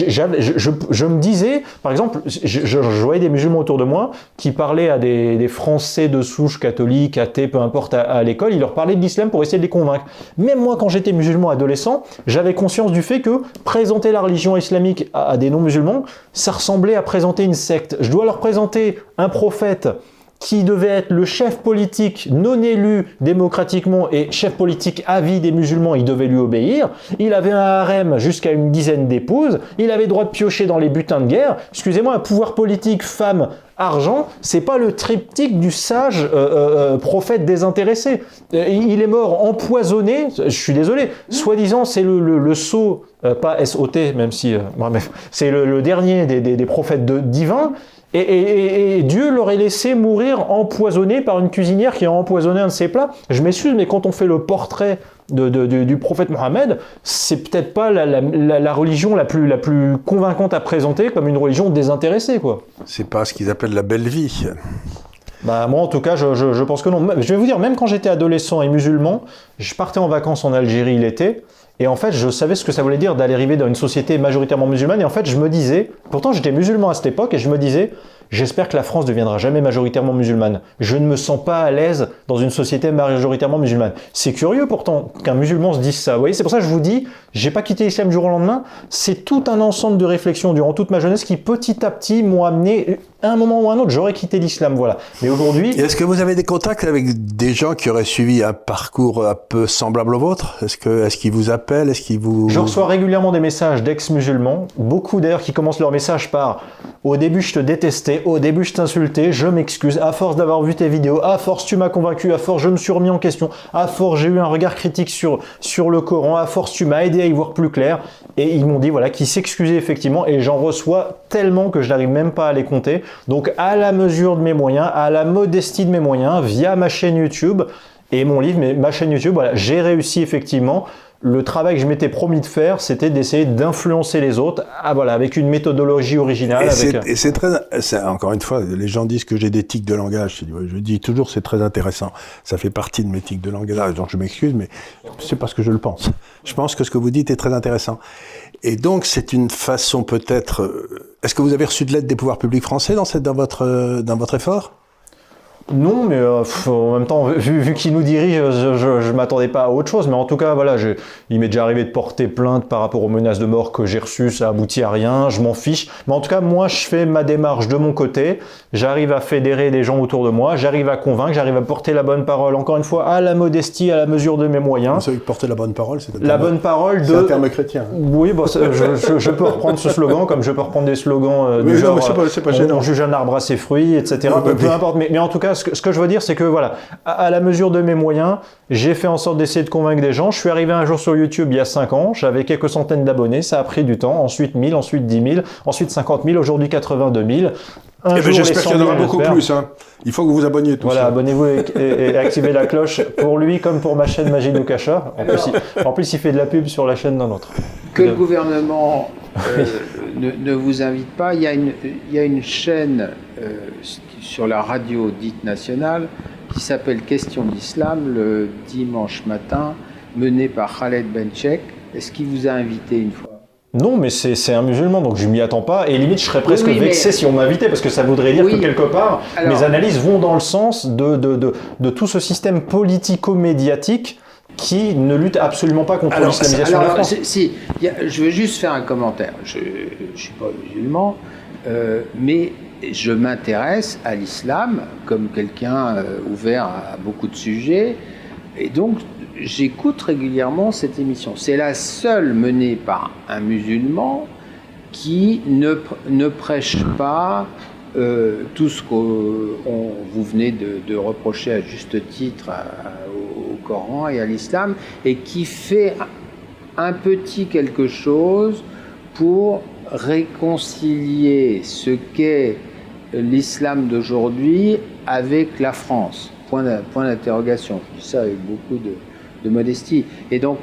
je me disais, par exemple, je voyais des musulmans autour de moi qui parlaient à des Français de souche catholique, athées, peu importe, à l'école, ils leur parlaient de l'islam pour essayer de les convaincre. Même moi, quand j'étais musulman adolescent, j'avais conscience du fait que présenter la religion islamique à des non-musulmans, ça ressemblait à présenter une secte. Je dois leur présenter un prophète qui devait être le chef politique non élu démocratiquement et chef politique à vie des musulmans, il devait lui obéir. Il avait un harem jusqu'à une dizaine d'épouses, il avait droit de piocher dans les butins de guerre. Excusez-moi, un pouvoir politique, femme, argent, c'est pas le triptyque du sage prophète désintéressé. Il est mort empoisonné, je suis désolé, soi-disant c'est le sceau, pas S-O-T, même si, bref, c'est le dernier des prophètes divins. Et Dieu l'aurait laissé mourir empoisonné par une cuisinière qui a empoisonné un de ses plats. Je m'excuse, mais quand on fait le portrait du prophète Mohammed, c'est peut-être pas la religion la plus convaincante à présenter comme une religion désintéressée, quoi. C'est pas ce qu'ils appellent la belle vie. Bah moi en tout cas je pense que non. Je vais vous dire, même quand j'étais adolescent et musulman, je partais en vacances en Algérie l'été, Et en fait, je savais ce que ça voulait dire d'aller arriver dans une société majoritairement musulmane. Et en fait, je me disais, pourtant j'étais musulman à cette époque, et je me disais, j'espère que la France ne deviendra jamais majoritairement musulmane. Je ne me sens pas à l'aise dans une société majoritairement musulmane. C'est curieux pourtant qu'un musulman se dise ça. Vous voyez, c'est pour ça que je vous dis, j'ai pas quitté l'islam du jour au lendemain. C'est tout un ensemble de réflexions durant toute ma jeunesse qui petit à petit m'ont amené, à un moment ou à un autre, j'aurais quitté l'islam, voilà. Mais aujourd'hui... Est-ce que vous avez des contacts avec des gens qui auraient suivi un parcours un peu semblable au vôtre? Est-ce qu'ils vous appellent? Est-ce qu'ils vous... Je reçois régulièrement des messages d'ex-musulmans, beaucoup d'ailleurs qui commencent leur message par « Au début je te détestais, au début je t'insultais, je m'excuse, à force d'avoir vu tes vidéos, à force tu m'as convaincu, à force je me suis remis en question, à force j'ai eu un regard critique sur le Coran, à force tu m'as aidé à y voir plus clair. » Et ils m'ont dit voilà qu'ils s'excusaient effectivement, et j'en reçois tellement que je n'arrive même pas à les compter. Donc à la mesure de mes moyens, à la modestie de mes moyens, via ma chaîne YouTube et mon livre, mais ma chaîne YouTube, voilà, j'ai réussi effectivement. Le travail que je m'étais promis de faire, c'était d'essayer d'influencer les autres, voilà, avec une méthodologie originale. Et c'est encore une fois, les gens disent que j'ai des tics de langage. Je dis toujours c'est très intéressant. Ça fait partie de mes tics de langage, donc je m'excuse, mais c'est parce que je le pense. Je pense que ce que vous dites est très intéressant. Et donc c'est une façon peut-être... Est-ce que vous avez reçu de l'aide des pouvoirs publics français dans votre effort ? Non, mais en même temps, vu qu'il nous dirige, je m'attendais pas à autre chose. Mais en tout cas, voilà, il m'est déjà arrivé de porter plainte par rapport aux menaces de mort que j'ai reçues. Ça aboutit à rien, je m'en fiche. Mais en tout cas, moi, je fais ma démarche de mon côté. J'arrive à fédérer des gens autour de moi. J'arrive à convaincre, j'arrive à porter la bonne parole. Encore une fois, à la modestie, à la mesure de mes moyens. Vous savez que porter la bonne parole, c'est un terme chrétien. Oui, bon, je peux reprendre ce slogan, comme je peux reprendre des slogans du genre c'est pas gênant. On juge un arbre à ses fruits, etc. Peu importe. Mais en tout cas, ce que je veux dire, c'est que voilà, à la mesure de mes moyens, j'ai fait en sorte d'essayer de convaincre des gens. Je suis arrivé un jour sur YouTube il y a 5 ans, j'avais quelques centaines d'abonnés, ça a pris du temps, ensuite 1000, ensuite 10 000, ensuite 50 000, aujourd'hui 82 000. J'espère qu'il y en aura beaucoup plus. Hein. Il faut que vous vous abonniez tous. Voilà, abonnez-vous et activez la cloche pour lui comme pour ma chaîne Magie Doukacha. En plus, il fait de la pub sur la chaîne d'un autre. Que le gouvernement ne vous invite pas. Il y a une chaîne sur la radio dite nationale qui s'appelle Question d'Islam le dimanche matin, menée par Khaled Benchek. Est-ce qu'il vous a invité une fois ? Non, mais c'est un musulman, donc je m'y attends pas. Et limite, je serais presque vexé si on m'invitait, parce que ça voudrait dire que quelque part, mes analyses vont dans le sens de tout ce système politico-médiatique qui ne lutte absolument pas contre l'islamisation de la France. Je veux juste faire un commentaire. Je ne suis pas musulman, mais je m'intéresse à l'islam comme quelqu'un ouvert à beaucoup de sujets. Et donc, j'écoute régulièrement cette émission. C'est la seule menée par un musulman qui ne prêche pas tout ce que vous venez de reprocher à juste titre au Coran et à l'islam, et qui fait un petit quelque chose pour réconcilier ce qu'est l'islam d'aujourd'hui avec la France. Point d'interrogation. Je dis ça avec beaucoup de modestie. Et donc,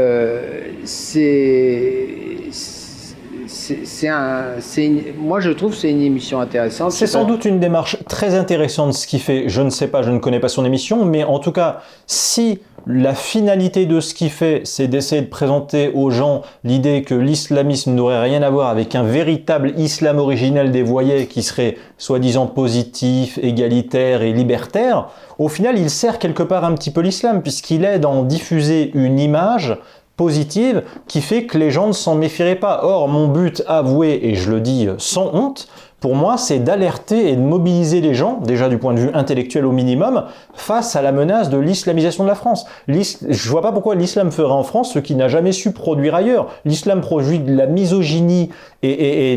moi je trouve que c'est une émission intéressante. C'est sans doute une démarche très intéressante ce qu'il fait. Je ne sais pas, je ne connais pas son émission, mais en tout cas, si la finalité de ce qu'il fait, c'est d'essayer de présenter aux gens l'idée que l'islamisme n'aurait rien à voir avec un véritable islam originel dévoyé qui serait soi-disant positif, égalitaire et libertaire, au final, il sert quelque part un petit peu l'islam, puisqu'il aide à en diffuser une image positive qui fait que les gens ne s'en méfieraient pas. Or, mon but avoué, et je le dis sans honte, pour moi, c'est d'alerter et de mobiliser les gens, déjà du point de vue intellectuel au minimum, face à la menace de l'islamisation de la France. Je vois pas pourquoi l'islam ferait en France ce qu'il n'a jamais su produire ailleurs. L'islam produit de la misogynie et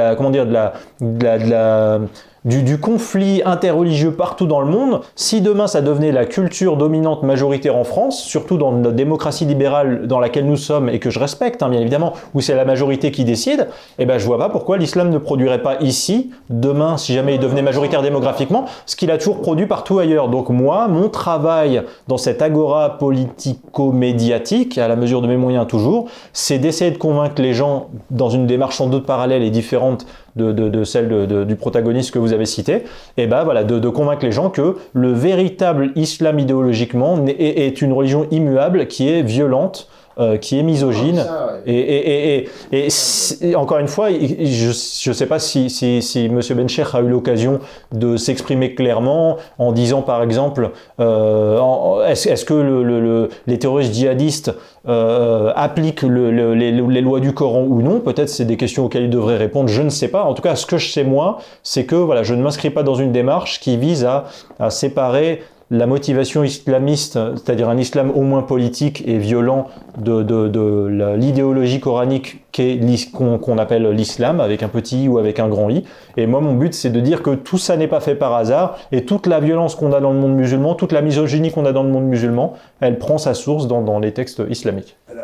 du conflit interreligieux partout dans le monde. Si demain ça devenait la culture dominante majoritaire en France, surtout dans notre démocratie libérale dans laquelle nous sommes et que je respecte, bien évidemment, où c'est la majorité qui décide, je vois pas pourquoi l'islam ne produirait pas ici, demain, si jamais il devenait majoritaire démographiquement, ce qu'il a toujours produit partout ailleurs. Donc moi, mon travail dans cette agora politico-médiatique, à la mesure de mes moyens toujours, c'est d'essayer de convaincre les gens dans une démarche sans doute parallèle et différente de celle du protagoniste que vous avez cité, de convaincre les gens que le véritable islam idéologiquement est une religion immuable qui est violente, qui est misogyne. Et encore une fois, je ne sais pas si M. Bencheikh a eu l'occasion de s'exprimer clairement en disant par exemple est-ce que les terroristes djihadistes appliquent les lois du Coran ou non. Peut-être c'est des questions auxquelles il devrait répondre, je ne sais pas. En tout cas, ce que je sais moi, c'est que voilà, je ne m'inscris pas dans une démarche qui vise à séparer la motivation islamiste, c'est-à-dire un islam au moins politique et violent de l'idéologie coranique qu'on appelle l'islam, avec un petit i ou avec un grand i. Et moi, mon but, c'est de dire que tout ça n'est pas fait par hasard, et toute la violence qu'on a dans le monde musulman, toute la misogynie qu'on a dans le monde musulman, elle prend sa source dans les textes islamiques. Alors,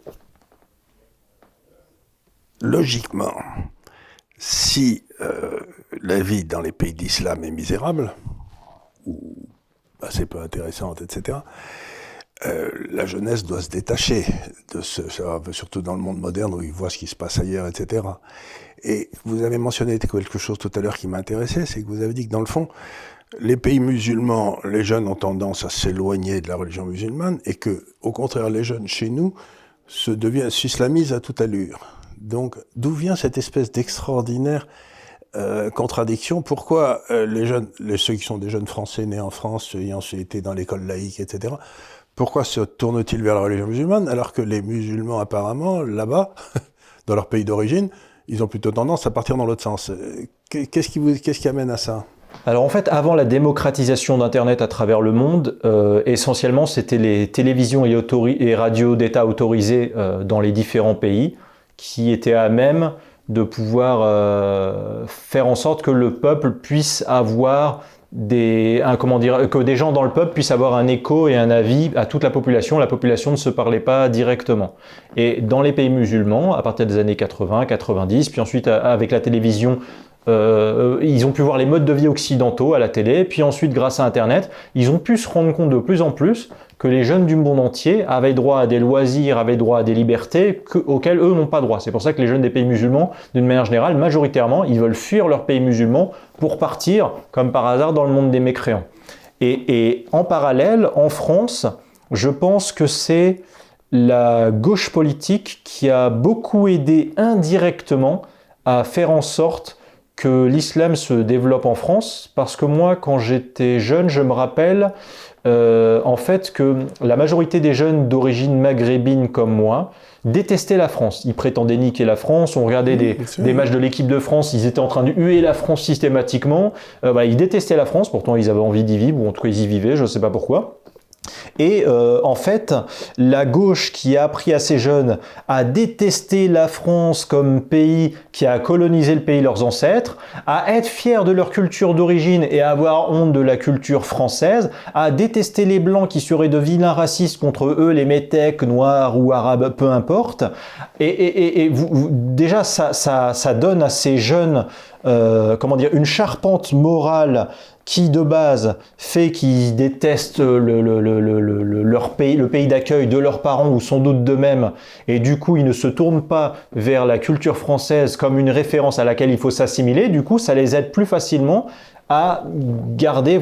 logiquement, si la vie dans les pays d'islam est misérable, ou assez peu intéressante, etc., la jeunesse doit se détacher de surtout dans le monde moderne où ils voient ce qui se passe ailleurs, etc. Et vous avez mentionné quelque chose tout à l'heure qui m'intéressait, c'est que vous avez dit que dans le fond, les pays musulmans, les jeunes ont tendance à s'éloigner de la religion musulmane et que, au contraire, les jeunes chez nous s'islamisent à toute allure. Donc, d'où vient cette espèce d'extraordinaire contradiction? Pourquoi ceux qui sont des jeunes Français nés en France, ayant été dans l'école laïque, etc., pourquoi se tournent-ils vers la religion musulmane alors que les musulmans, apparemment, là-bas, dans leur pays d'origine, ils ont plutôt tendance à partir dans l'autre sens? Qu'est-ce qui amène à ça? Alors en fait, avant la démocratisation d'Internet à travers le monde, essentiellement c'était les télévisions et radios d'État autorisées dans les différents pays qui étaient à même de pouvoir faire en sorte que le peuple puisse avoir que des gens dans le peuple puissent avoir un écho et un avis à toute la population. La population ne se parlait pas directement. Et dans les pays musulmans, à partir des années 80, 90, puis ensuite avec la télévision, ils ont pu voir les modes de vie occidentaux à la télé, puis ensuite grâce à Internet, ils ont pu se rendre compte de plus en plus que les jeunes du monde entier avaient droit à des loisirs, avaient droit à des libertés auxquelles eux n'ont pas droit. C'est pour ça que les jeunes des pays musulmans, d'une manière générale, majoritairement, ils veulent fuir leur pays musulman pour partir, comme par hasard, dans le monde des mécréants. Et en parallèle, en France, je pense que c'est la gauche politique qui a beaucoup aidé indirectement à faire en sorte que l'islam se développe en France, parce que moi, quand j'étais jeune, je me rappelle en fait que la majorité des jeunes d'origine maghrébine comme moi détestaient la France. Ils prétendaient niquer la France, on regardait des matchs de l'équipe de France, ils étaient en train de huer la France systématiquement. Ils détestaient la France, pourtant ils avaient envie d'y vivre, ou en tout cas ils y vivaient, je ne sais pas pourquoi. Et en fait, la gauche qui a appris à ces jeunes à détester la France comme pays qui a colonisé le pays de leurs ancêtres, à être fiers de leur culture d'origine et à avoir honte de la culture française, à détester les blancs qui seraient de vilains racistes contre eux, les métèques, noirs ou arabes, peu importe. Et déjà, ça donne à ces jeunes une charpente morale qui de base fait qu'ils détestent leur pays, le pays d'accueil de leurs parents ou sans doute d'eux-mêmes, et du coup ils ne se tournent pas vers la culture française comme une référence à laquelle il faut s'assimiler. Du coup ça les aide plus facilement à garder,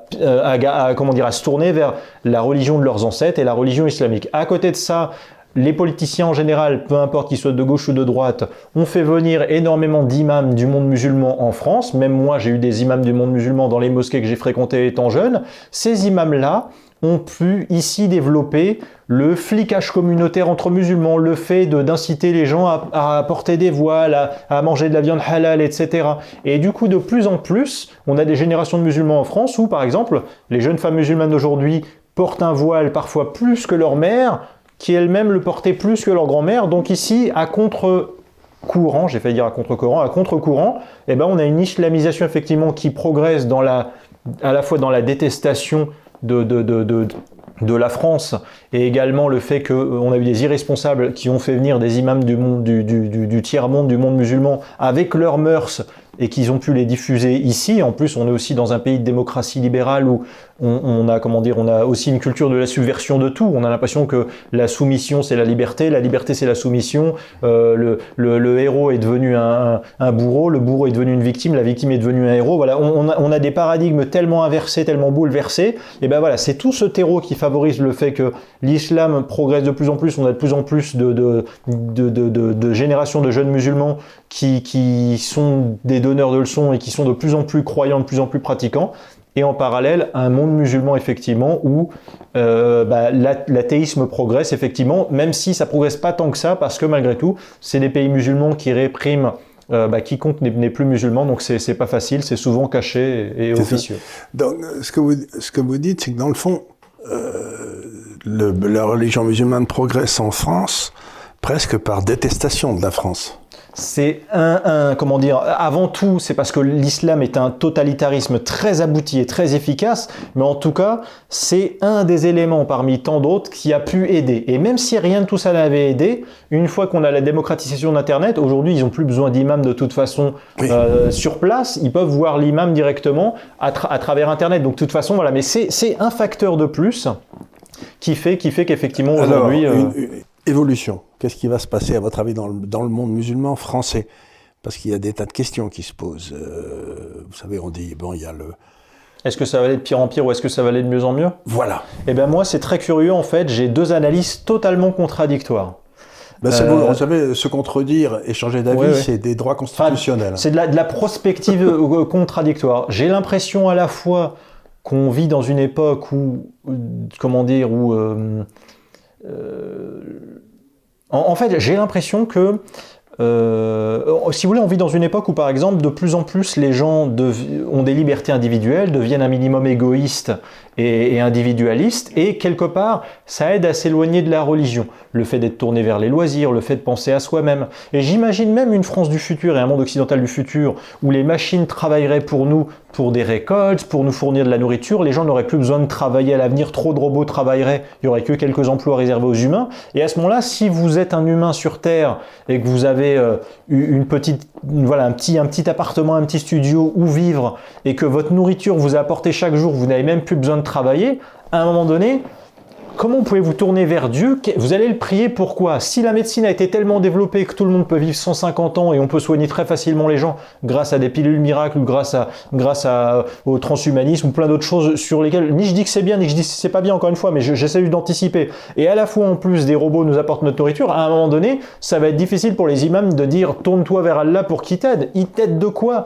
à se tourner vers la religion de leurs ancêtres et la religion islamique. À côté de ça, les politiciens en général, peu importe qu'ils soient de gauche ou de droite, ont fait venir énormément d'imams du monde musulman en France. Même moi, j'ai eu des imams du monde musulman dans les mosquées que j'ai fréquentées étant jeune. Ces imams-là ont pu ici développer le flicage communautaire entre musulmans, le fait d'inciter les gens à porter des voiles, à manger de la viande halal, etc. Et du coup, de plus en plus, on a des générations de musulmans en France où, par exemple, les jeunes femmes musulmanes d'aujourd'hui portent un voile parfois plus que leur mère, qui elles-mêmes le portaient plus que leur grand-mère. Donc ici, à contre-courant, j'ai failli dire à contre-courant, on a une islamisation effectivement qui progresse à la fois dans la détestation de la France, et également le fait qu'on a eu des irresponsables qui ont fait venir des imams du tiers-monde, du monde musulman, avec leurs mœurs, et qu'ils ont pu les diffuser ici. En plus, on est aussi dans un pays de démocratie libérale où on a aussi une culture de la subversion de tout. On a l'impression que la soumission c'est la liberté c'est la soumission. Le héros est devenu un bourreau, le bourreau est devenu une victime, la victime est devenue un héros. Voilà, on a des paradigmes tellement inversés, tellement bouleversés. Et ben voilà, c'est tout ce terreau qui favorise le fait que l'islam progresse de plus en plus. On a de plus en plus de générations de jeunes musulmans qui sont des donneurs de leçons et qui sont de plus en plus croyants, de plus en plus pratiquants. Et en parallèle, un monde musulman, effectivement, où l'athéisme progresse, effectivement, même si ça progresse pas tant que ça, parce que malgré tout, c'est des pays musulmans qui répriment quiconque n'est plus musulman, donc c'est pas facile, c'est souvent caché et officieux. Donc, ce que vous dites, c'est que dans le fond, la religion musulmane progresse en France presque par détestation de la France. C'est avant tout, c'est parce que l'islam est un totalitarisme très abouti et très efficace, mais en tout cas, c'est un des éléments parmi tant d'autres qui a pu aider. Et même si rien de tout ça n'avait aidé, une fois qu'on a la démocratisation d'Internet, aujourd'hui, ils n'ont plus besoin d'imam de toute façon sur place, ils peuvent voir l'imam directement à travers Internet. Donc de toute façon, voilà, mais c'est un facteur de plus qui fait qu'effectivement aujourd'hui... Évolution. Qu'est-ce qui va se passer, à votre avis, dans le monde musulman français? Parce qu'il y a des tas de questions qui se posent. Vous savez, on dit, bon, il y a le... Est-ce que ça va aller de pire en pire ou est-ce que ça va aller de mieux en mieux? Voilà. Eh bien, moi, c'est très curieux, en fait. J'ai deux analyses totalement contradictoires. Ben vous savez, se contredire et changer d'avis, c'est des droits constitutionnels. C'est de la prospective contradictoire. J'ai l'impression à la fois qu'on vit dans une époque où, en fait, j'ai l'impression que, si vous voulez, on vit dans une époque où, par exemple, de plus en plus, les gens ont des libertés individuelles, deviennent un minimum égoïstes et individualistes, et quelque part, ça aide à s'éloigner de la religion. Le fait d'être tourné vers les loisirs, le fait de penser à soi-même. Et j'imagine même une France du futur et un monde occidental du futur où les machines travailleraient pour nous, pour des récoltes, pour nous fournir de la nourriture. Les gens n'auraient plus besoin de travailler à l'avenir, trop de robots travailleraient, il n'y aurait que quelques emplois réservés aux humains. Et à ce moment-là, si vous êtes un humain sur Terre et que vous avez un petit appartement, un petit studio où vivre et que votre nourriture vous est apportée chaque jour, vous n'avez même plus besoin de travailler, à un moment donné, comment pouvez-vous tourner vers Dieu? Vous allez le prier, pourquoi? Si la médecine a été tellement développée que tout le monde peut vivre 150 ans et on peut soigner très facilement les gens grâce à des pilules miracles ou grâce au transhumanisme ou plein d'autres choses sur lesquelles ni je dis que c'est bien ni je dis que c'est pas bien, encore une fois, mais j'essaie d'anticiper. Et à la fois en plus des robots nous apportent notre nourriture, à un moment donné, ça va être difficile pour les imams de dire tourne-toi vers Allah pour qu'il t'aide. Il t'aide de quoi?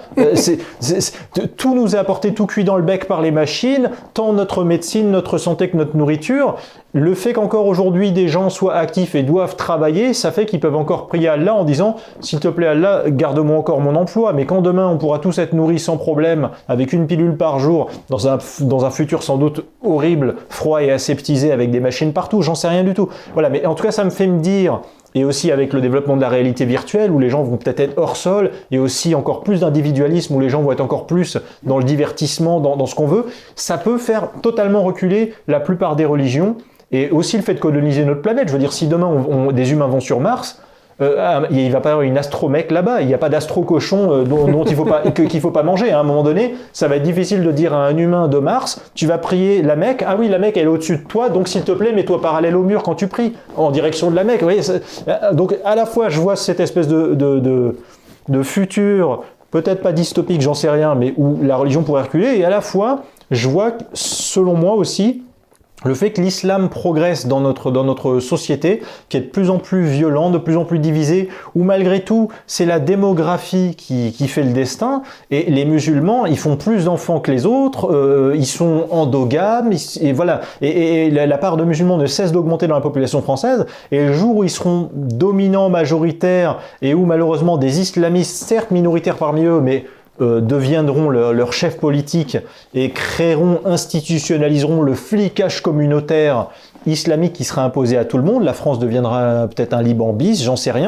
Tout nous est apporté tout cuit dans le bec par les machines, tant notre médecine, notre santé que notre nourriture. Le fait qu'encore aujourd'hui des gens soient actifs et doivent travailler, ça fait qu'ils peuvent encore prier Allah en disant « S'il te plaît Allah, garde-moi encore mon emploi ». Mais quand demain on pourra tous être nourris sans problème, avec une pilule par jour, dans un futur sans doute horrible, froid et aseptisé, avec des machines partout, j'en sais rien du tout. Voilà, mais en tout cas ça me fait me dire... Et aussi avec le développement de la réalité virtuelle, où les gens vont peut-être être hors sol, et aussi encore plus d'individualisme, où les gens vont être encore plus dans le divertissement, dans ce qu'on veut, ça peut faire totalement reculer la plupart des religions, et aussi le fait de coloniser notre planète. Je veux dire, si demain des humains vont sur Mars, il va pas y avoir une astromec là-bas, il n'y a pas d'astro-cochon dont qu'il faut pas manger. À un moment donné, ça va être difficile de dire à un humain de Mars, tu vas prier la Mecque, ah oui, la Mecque elle est au-dessus de toi, donc s'il te plaît, mets-toi parallèle au mur quand tu pries, en direction de la Mecque. Vous voyez, donc à la fois, je vois cette espèce de futur, peut-être pas dystopique, j'en sais rien, mais où la religion pourrait reculer, et à la fois, je vois, selon moi aussi, le fait que l'islam progresse dans notre société, qui est de plus en plus violent, de plus en plus divisé, où malgré tout, c'est la démographie qui fait le destin, et les musulmans, ils font plus d'enfants que les autres, ils sont endogames, et voilà. Et la part de musulmans ne cesse d'augmenter dans la population française, et le jour où ils seront dominants, majoritaires, et où malheureusement des islamistes, certes minoritaires parmi eux, mais deviendront leur chef politique et institutionnaliseront le flicage communautaire islamique qui sera imposé à tout le monde. La France deviendra peut-être un Liban bis, j'en sais rien.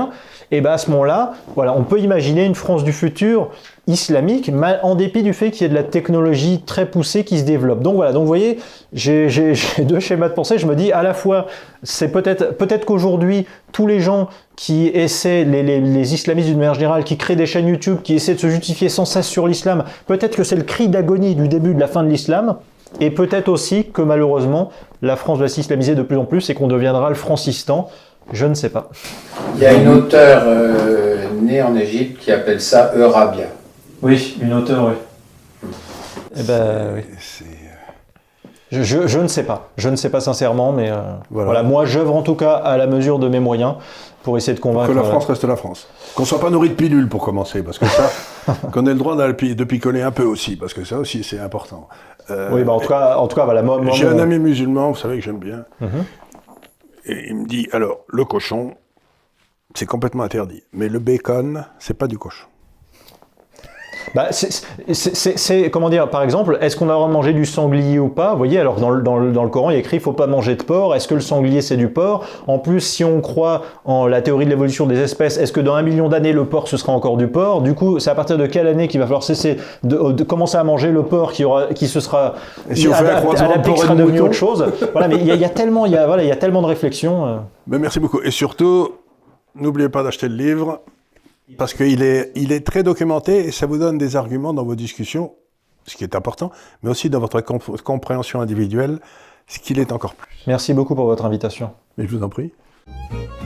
et ben à ce moment-là, voilà, on peut imaginer une France du futur islamique, en dépit du fait qu'il y ait de la technologie très poussée qui se développe. Donc voilà, donc vous voyez, j'ai deux schémas de pensée. Je me dis à la fois, c'est peut-être qu'aujourd'hui, tous les gens qui essaient, les islamistes d'une manière générale, qui créent des chaînes YouTube, qui essaient de se justifier sans cesse sur l'islam, peut-être que c'est le cri d'agonie du début de la fin de l'islam, et peut-être aussi que malheureusement, la France va s'islamiser de plus en plus et qu'on deviendra le Francistan. Je ne sais pas. Il y a une auteure née en Égypte qui appelle ça Eurabia. Oui, une auteure, oui. Eh ben, oui. Je ne sais pas. Je ne sais pas sincèrement, mais voilà. Moi, j'œuvre en tout cas à la mesure de mes moyens pour essayer de convaincre... Pour que la France reste la France. Qu'on ne soit pas nourri de pilules pour commencer, parce que ça, qu'on ait le droit de picoler un peu aussi, parce que ça aussi, c'est important. Oui, bah en tout cas, voilà. J'ai un ami musulman, vous savez que j'aime bien, et il me dit, alors, le cochon, c'est complètement interdit, mais le bacon, c'est pas du cochon. Bah, c'est comment dire, par exemple, est-ce qu'on a le droit de manger du sanglier ou pas? Vous voyez, alors dans le Coran, il y a écrit, il ne faut pas manger de porc. Est-ce que le sanglier, c'est du porc? En plus, si on croit en la théorie de l'évolution des espèces, est-ce que dans 1 million d'années, le porc, ce sera encore du porc? Du coup, c'est à partir de quelle année qu'il va falloir cesser de commencer à manger le porc qui se sera adapté, qui sera devenu autre chose? Voilà, mais il y a tellement de réflexions. Mais merci beaucoup. Et surtout, n'oubliez pas d'acheter le livre. Parce qu'il est très documenté et ça vous donne des arguments dans vos discussions, ce qui est important, mais aussi dans votre compréhension individuelle, ce qui l'est encore plus. Merci beaucoup pour votre invitation. Mais je vous en prie.